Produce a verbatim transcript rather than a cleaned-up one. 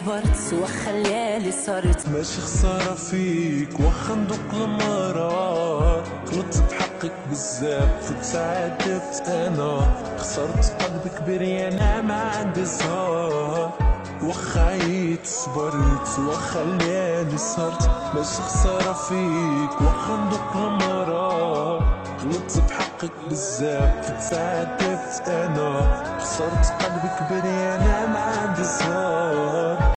صبرت واخا الليالي صارت ماشي خسارة فيك واخا ندوق المرار. غلطت بحقك بزاف وتعذبت انا، خسرت قلبك كبير انا ما عندي زهر. واخا عييت صبرت واخا الليالي صارت، ماشي خسارة فيك واخا ندوق المرار. غلطت بحقك بزاف وتعذبت انا، خسرت قلبك كبير انا ما عندي زهر.